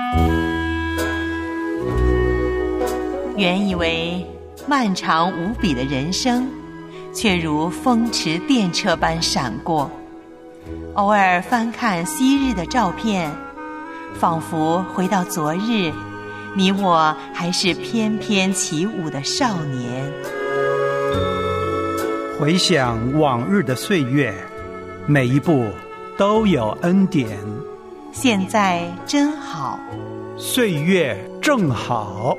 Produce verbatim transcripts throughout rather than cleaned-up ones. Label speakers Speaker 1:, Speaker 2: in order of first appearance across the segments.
Speaker 1: 原以为漫长无比的人生，却如风驰电掣般闪过。偶尔翻看昔日的照片，仿佛回到昨日，你我还是翩翩起舞的少年。
Speaker 2: 回想往日的岁月，每一步都有恩典。
Speaker 1: 现在真好，
Speaker 2: 岁月正好。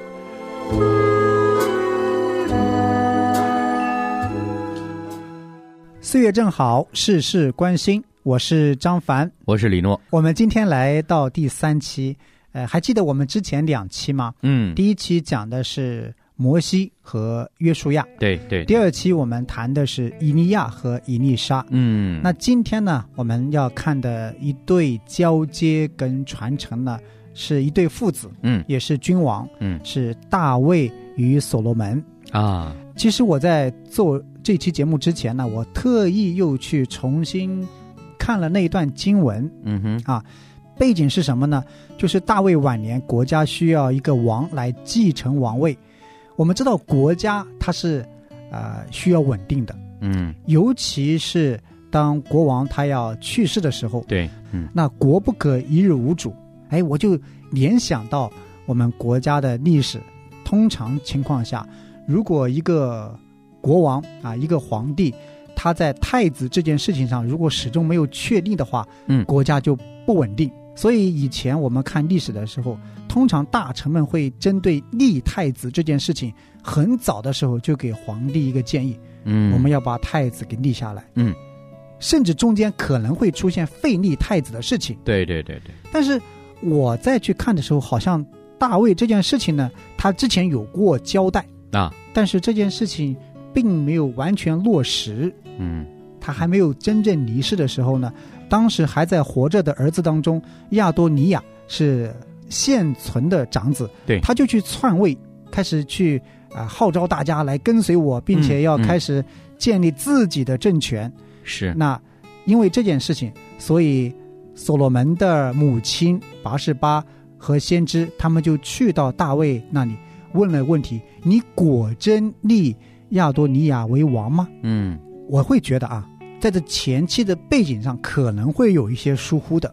Speaker 2: 岁月正好，事事关心。我是张凡，
Speaker 3: 我是李诺。
Speaker 2: 我们今天来到第三期，呃，还记得我们之前两期吗？嗯，第一期讲的是摩西和约书亚，
Speaker 3: 对对。
Speaker 2: 第二期我们谈的是以利亚和以利沙。嗯，那今天呢，我们要看的一对交接跟传承呢，是一对父子，嗯，也是君王，嗯，是大卫与所罗门啊。其实我在做这期节目之前呢，我特意又去重新看了那一段经文，嗯哼啊，背景是什么呢？就是大卫晚年，国家需要一个王来继承王位。我们知道国家它是呃需要稳定的，嗯，尤其是当国王他要去世的时候，
Speaker 3: 对，嗯，
Speaker 2: 那国不可一日无主。哎，我就联想到我们国家的历史，通常情况下，如果一个国王啊，一个皇帝，他在太子这件事情上如果始终没有确定的话，嗯，国家就不稳定。所以以前我们看历史的时候，通常大臣们会针对立太子这件事情，很早的时候就给皇帝一个建议，嗯，我们要把太子给立下来，嗯，甚至中间可能会出现废立太子的事情。
Speaker 3: 对对对对。
Speaker 2: 但是我再去看的时候，好像大卫这件事情呢，他之前有过交代啊，但是这件事情并没有完全落实。嗯，他还没有真正离世的时候呢，当时还在活着的儿子当中，亚多尼亚是现存的长子，对，他就去篡位，开始去啊、呃、号召大家来跟随我，并且要开始建立自己的政权。是、嗯嗯，那因为这件事情，所以所罗门的母亲拔示巴和先知他们就去到大卫那里问了问题：你果真立亚多尼亚为王吗？嗯，我会觉得啊，在这前期的背景上可能会有一些疏忽的。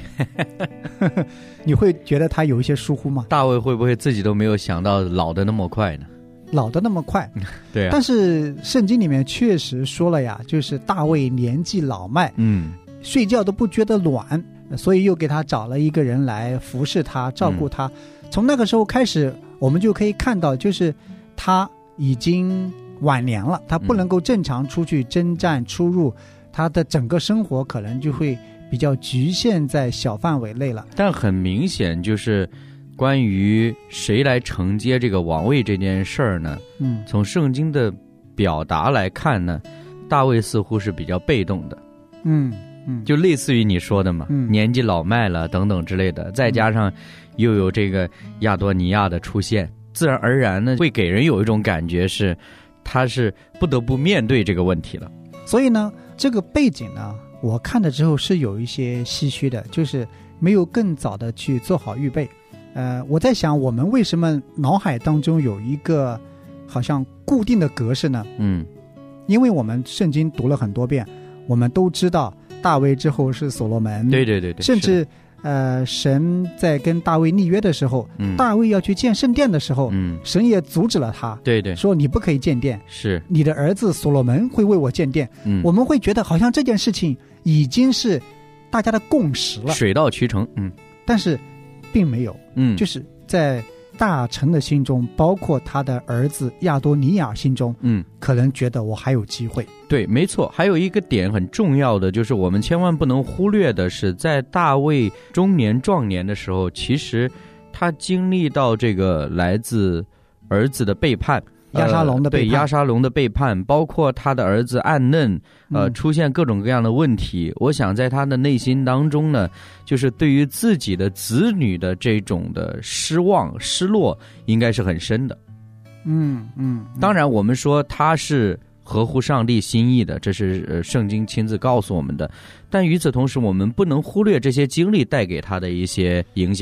Speaker 2: 你会觉得他有一些疏忽吗？
Speaker 3: 大卫会不会自己都没有想到老得那么快呢？
Speaker 2: 老得那么快
Speaker 3: 对啊。
Speaker 2: 但是圣经里面确实说了呀，就是大卫年纪老迈，嗯，睡觉都不觉得暖，所以又给他找了一个人来服侍他，照顾他、嗯、从那个时候开始，我们就可以看到，就是他已经晚年了，他不能够正常出去征战出入、嗯、他的整个生活可能就会比较局限在小范围内了。
Speaker 3: 但很明显就是关于谁来承接这个王位这件事儿呢，嗯，从圣经的表达来看呢，大卫似乎是比较被动的，嗯嗯，就类似于你说的嘛、嗯、年纪老迈了等等之类的，再加上又有这个亚多尼亚的出现，自然而然呢会给人有一种感觉是他是不得不面对这个问题了。
Speaker 2: 所以呢这个背景呢我看了之后是有一些唏嘘的，就是没有更早的去做好预备。呃，我在想我们为什么脑海当中有一个好像固定的格式呢？嗯，因为我们圣经读了很多遍，我们都知道大卫之后是所罗门，
Speaker 3: 对对对对，
Speaker 2: 甚至呃，神在跟大卫立约的时候、嗯、大卫要去建圣殿的时候、嗯、神也阻止了他，
Speaker 3: 对对，
Speaker 2: 说你不可以建殿，是你的儿子所罗门会为我建殿、嗯、我们会觉得好像这件事情已经是大家的共识了，
Speaker 3: 水到渠成，嗯，
Speaker 2: 但是并没有，嗯，就是在大臣的心中，包括他的儿子亚多尼亚心中，嗯，可能觉得我还有机会。
Speaker 3: 对，没错。还有一个点很重要的，就是我们千万不能忽略的是，在大卫中年壮年的时候，其实他经历到这个来自儿子的背叛，
Speaker 2: 押沙龙的背叛，
Speaker 3: 对押沙龙的背叛，包括他的儿子暗嫩，呃，出现各种各样的问题。嗯、我想在他的内心当中呢，就是对于自己的子女的这种的失望、失落，应该是很深的。
Speaker 2: 嗯嗯，
Speaker 3: 当然，我们说他是合乎上帝心意的，这是呃圣经亲自告诉我们的。但与此同时，我们不能忽略这些经历带给他的一些影响。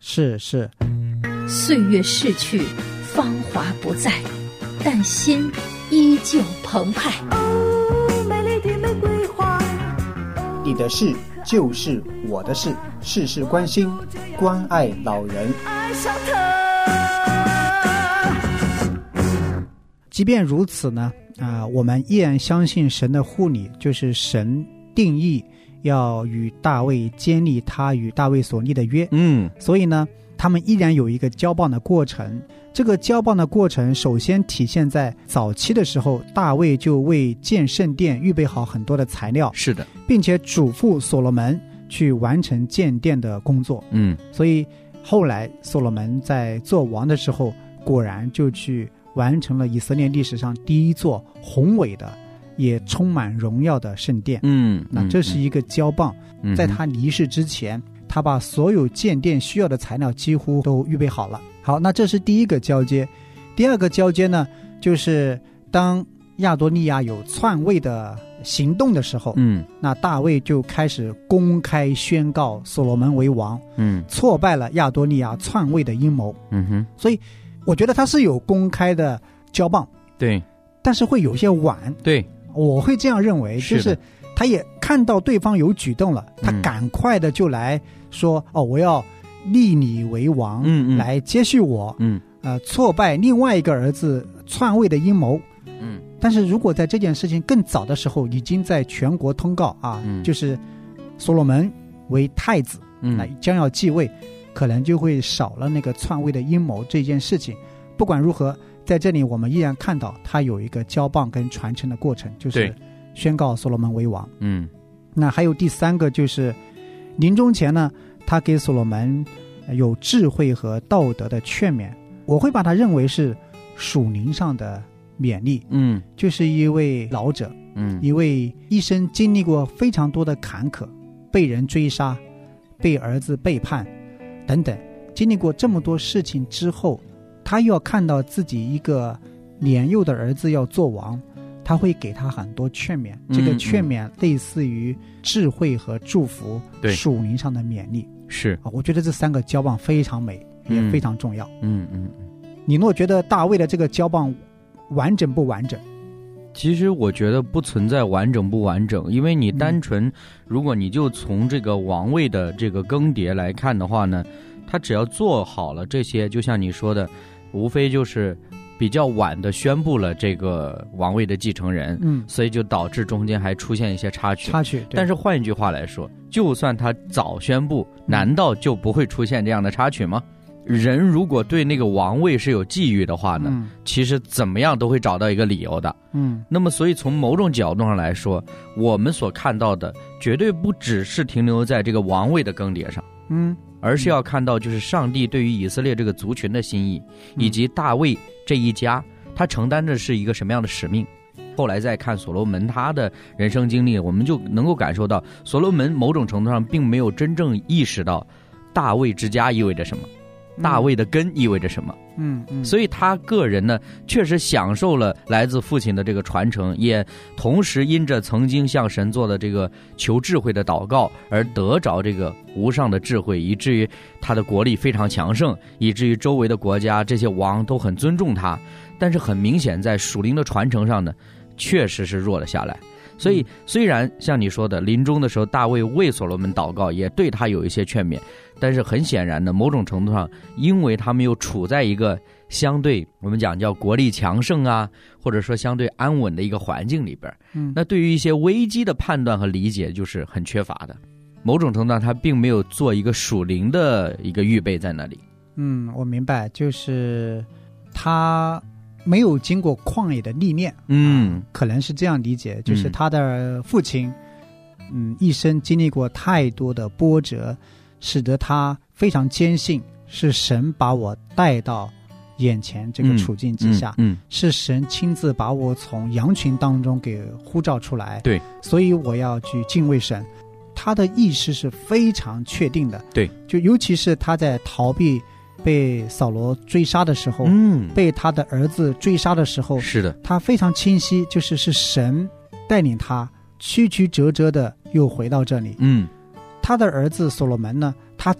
Speaker 2: 是是，
Speaker 4: 岁月逝去，芳华不在，但心依旧澎湃。
Speaker 5: 哦，美丽的玫瑰花。
Speaker 2: 你的事就是我的事，事事关心，关爱老人。
Speaker 5: 爱上他。
Speaker 2: 即便如此呢，啊、呃，我们依然相信神的护理，就是神定义要与大卫建立他与大卫所立的约。
Speaker 3: 嗯，
Speaker 2: 所以呢，他们依然有一个交棒的过程。这个交棒的过程，首先体现在早期的时候，大卫就为建圣殿预备好很多的材料，
Speaker 3: 是的，并
Speaker 2: 且嘱咐所罗门去完成建殿的工作。
Speaker 3: 嗯，
Speaker 2: 所以后来所罗门在做王的时候，果然就去完成了以色列历史上第一座宏伟的也充满荣耀的圣殿。
Speaker 3: 嗯，
Speaker 2: 那这是一个交棒、
Speaker 3: 嗯、
Speaker 2: 在他离世之前，他把所有建殿需要的材料几乎都预备好了。好，那这是第一个交接。第二个交接呢，就是当亚多利亚有篡位的行动的时候，
Speaker 3: 嗯，
Speaker 2: 那大卫就开始公开宣告所罗门为王，
Speaker 3: 嗯，
Speaker 2: 挫败了亚多利亚篡位的阴谋。
Speaker 3: 嗯哼，
Speaker 2: 所以我觉得他是有公开的交棒，
Speaker 3: 对，
Speaker 2: 但是会有些晚，
Speaker 3: 对，
Speaker 2: 我会这样认为，就是他也看到对方有举动了，
Speaker 3: 嗯、
Speaker 2: 他赶快的就来说，哦，我要立你为王，
Speaker 3: 嗯嗯，
Speaker 2: 来接续我，
Speaker 3: 嗯，
Speaker 2: 呃，挫败另外一个儿子篡位的阴谋。
Speaker 3: 嗯，
Speaker 2: 但是如果在这件事情更早的时候，已经在全国通告啊，
Speaker 3: 嗯、
Speaker 2: 就是所罗门为太子，
Speaker 3: 嗯，
Speaker 2: 那将要继位，可能就会少了那个篡位的阴谋这件事情。不管如何，在这里我们依然看到他有一个交棒跟传承的过程，就是宣告所罗门为王。
Speaker 3: 嗯，
Speaker 2: 那还有第三个，就是临终前呢，他给所罗门有智慧和道德的劝勉，我会把它认为是属灵上的勉励。
Speaker 3: 嗯，
Speaker 2: 就是一位老者，
Speaker 3: 嗯，
Speaker 2: 一位一生经历过非常多的坎坷，被人追杀，被儿子背叛等等，经历过这么多事情之后，他又要看到自己一个年幼的儿子要做王，他会给他很多劝勉，
Speaker 3: 嗯、
Speaker 2: 这个劝勉类似于智慧和祝福，
Speaker 3: 对，
Speaker 2: 属灵上的勉励。
Speaker 3: 是
Speaker 2: 啊，我觉得这三个交棒非常美，也非常重要。
Speaker 3: 嗯嗯嗯，
Speaker 2: 你若觉得大卫的这个交棒完整不完整？
Speaker 3: 其实我觉得不存在完整不完整，因为你单纯、嗯、如果你就从这个王位的这个更迭来看的话呢，他只要做好了这些，就像你说的，无非就是比较晚的宣布了这个王位的继承人，
Speaker 2: 嗯，
Speaker 3: 所以就导致中间还出现一些插曲。
Speaker 2: 插曲，
Speaker 3: 但是换一句话来说，就算他早宣布，难道就不会出现这样的插曲吗？人如果对那个王位是有觊觎的话呢、嗯，其实怎么样都会找到一个理由的。
Speaker 2: 嗯，
Speaker 3: 那么所以从某种角度上来说，我们所看到的绝对不只是停留在这个王位的更迭上，
Speaker 2: 嗯，
Speaker 3: 而是要看到就是上帝对于以色列这个族群的心意，以及大卫这一家他承担的是一个什么样的使命。后来再看所罗门他的人生经历，我们就能够感受到所罗门某种程度上并没有真正意识到大卫之家意味着什么，大卫的根意味着什么。
Speaker 2: 嗯嗯，
Speaker 3: 所以他个人呢确实享受了来自父亲的这个传承，也同时因着曾经向神做的这个求智慧的祷告而得着这个无上的智慧，以至于他的国力非常强盛，以至于周围的国家这些王都很尊重他。但是很明显在属灵的传承上呢确实是弱了下来。所以虽然像你说的临终的时候大卫为所罗门祷告，也对他有一些劝勉，但是很显然的某种程度上，因为他们又处在一个相对我们讲叫国力强盛啊，或者说相对安稳的一个环境里边，
Speaker 2: 嗯，
Speaker 3: 那对于一些危机的判断和理解就是很缺乏的。某种程度上他并没有做一个属灵的一个预备在那里。
Speaker 2: 嗯，我明白，就是他没有经过旷野的历练，
Speaker 3: 嗯、
Speaker 2: 啊，可能是这样理解，就是他的父亲，嗯，一生经历过太多的波折，使得他非常坚信是神把我带到眼前这个处境之下，
Speaker 3: 嗯，嗯嗯
Speaker 2: 是神亲自把我从羊群当中给呼召出来，
Speaker 3: 对，
Speaker 2: 所以我要去敬畏神。他的意识是非常确定的，
Speaker 3: 对，
Speaker 2: 就尤其是他在逃避被扫罗追杀的时候，
Speaker 3: 嗯，
Speaker 2: 被他的儿子追杀的时候，
Speaker 3: 是的，
Speaker 2: 他非常清晰，就是是神带领他曲曲折折的又回到这里。
Speaker 3: 嗯，
Speaker 2: 他的儿子所罗门呢，他知道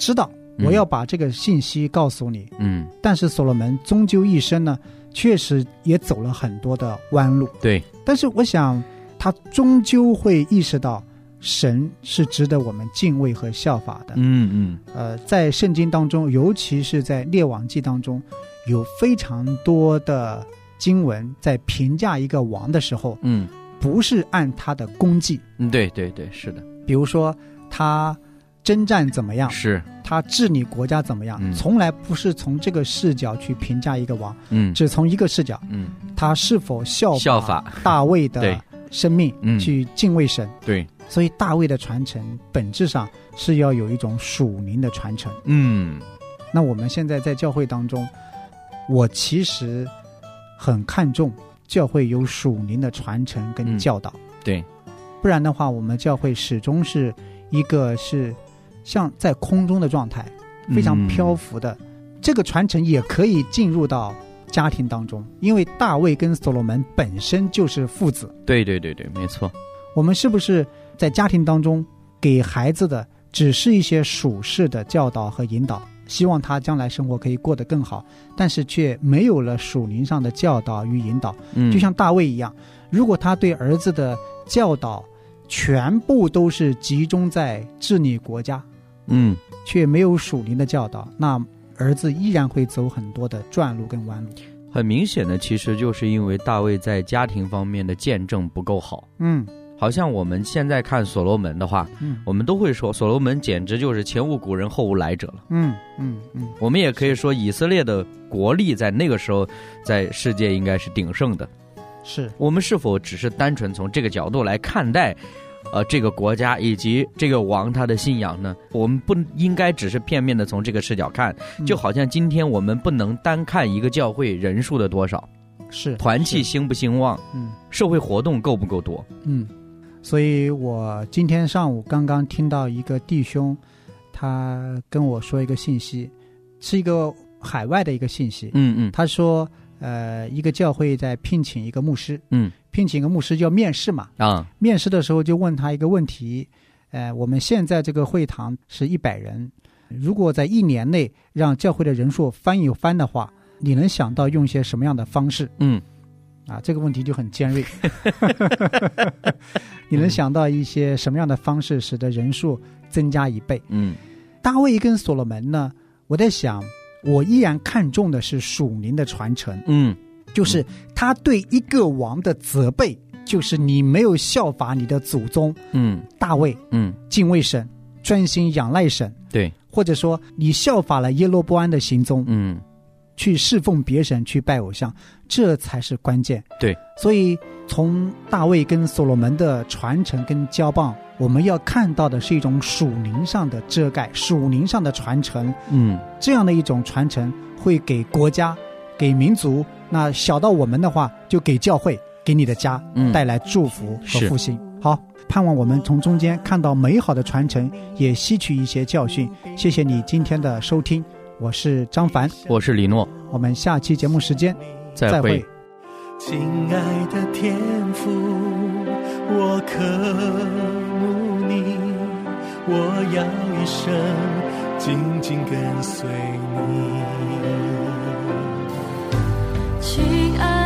Speaker 2: 我要把这个信息告诉你。嗯，但是所罗门终究一生呢，确实也走了很多的弯路。
Speaker 3: 对，
Speaker 2: 但是我想他终究会意识到神是值得我们敬畏和效法的。
Speaker 3: 嗯嗯，
Speaker 2: 呃，在圣经当中，尤其是在列王记当中，有非常多的经文在评价一个王的时候，嗯，不是按他的功绩。
Speaker 3: 嗯，对对对，是的。
Speaker 2: 比如说他征战怎么样，
Speaker 3: 是
Speaker 2: 他治理国家怎么样，嗯，从来不是从这个视角去评价一个王，嗯，只从一个视角，嗯，他是否效
Speaker 3: 效法
Speaker 2: 大卫的生命去敬畏神。
Speaker 3: 对，
Speaker 2: 所以大卫的传承本质上是要有一种属灵的传承。
Speaker 3: 嗯，
Speaker 2: 那我们现在在教会当中，我其实很看重教会有属灵的传承跟教导。
Speaker 3: 嗯，对，
Speaker 2: 不然的话，我们教会始终是一个是像在空中的状态，非常漂浮的。嗯，这个传承也可以进入到家庭当中，因为大卫跟所罗门本身就是父子。
Speaker 3: 对对对对，没错。
Speaker 2: 我们是不是在家庭当中给孩子的只是一些属世的教导和引导，希望他将来生活可以过得更好，但是却没有了属灵上的教导与引导。嗯，就像大卫一样，如果他对儿子的教导全部都是集中在治理国家，嗯，却没有属灵的教导，那儿子依然会走很多的转路跟弯路。
Speaker 3: 很明显的，其实就是因为大卫在家庭方面的见证不够好。
Speaker 2: 嗯，
Speaker 3: 好像我们现在看所罗门的话，嗯，我们都会说所罗门简直就是前无古人后无来者了。
Speaker 2: 嗯嗯嗯，
Speaker 3: 我们也可以说以色列的国力在那个时候在世界应该是鼎盛的。
Speaker 2: 是我
Speaker 3: 们是否只是单纯从这个角度来看待呃，这个国家以及这个王他的信仰呢？我们不应该只是片面的从这个视角看，就好像今天我们不能单看一个教会人数的多少，
Speaker 2: 是
Speaker 3: 团契兴不兴旺，嗯，社会活动够不够多，
Speaker 2: 嗯。所以我今天上午刚刚听到一个弟兄，他跟我说一个信息，是一个海外的一个信息，
Speaker 3: 嗯嗯，
Speaker 2: 他说，呃，一个教会在聘请一个牧师，
Speaker 3: 嗯。
Speaker 2: 聘请一个牧师就要面试嘛，
Speaker 3: 啊，
Speaker 2: 面试的时候就问他一个问题，呃，我们现在这个会堂是一百人，如果在一年内让教会的人数翻一番的话，你能想到用些什么样的方式？
Speaker 3: 嗯，
Speaker 2: 啊，这个问题就很尖锐，你能想到一些什么样的方式使得人数增加一倍？
Speaker 3: 嗯，
Speaker 2: 大卫跟所罗门呢，我在想，我依然看重的是属灵的传承。
Speaker 3: 嗯。
Speaker 2: 就是他对一个王的责备，就是你没有效法你的祖宗，
Speaker 3: 嗯，
Speaker 2: 大卫，
Speaker 3: 嗯，
Speaker 2: 敬畏神，专心仰赖神，
Speaker 3: 对，
Speaker 2: 或者说你效法了耶罗波安的行踪，
Speaker 3: 嗯，
Speaker 2: 去侍奉别神，去拜偶像，这才是关键。
Speaker 3: 对，
Speaker 2: 所以从大卫跟所罗门的传承跟交棒，我们要看到的是一种属灵上的遮盖，属灵上的传承，
Speaker 3: 嗯，
Speaker 2: 这样的一种传承会给国家，给民族。那小到我们的话，就给教会，给你的家带来祝福和复兴。好，盼望我们从中间看到美好的传承，也吸取一些教训。谢谢你今天的收听，我是张凡，
Speaker 3: 我是李诺，
Speaker 2: 我们下期节目时间
Speaker 3: 再会。
Speaker 5: 亲爱的天父，我渴慕你，我要一生紧紧跟随你。亲爱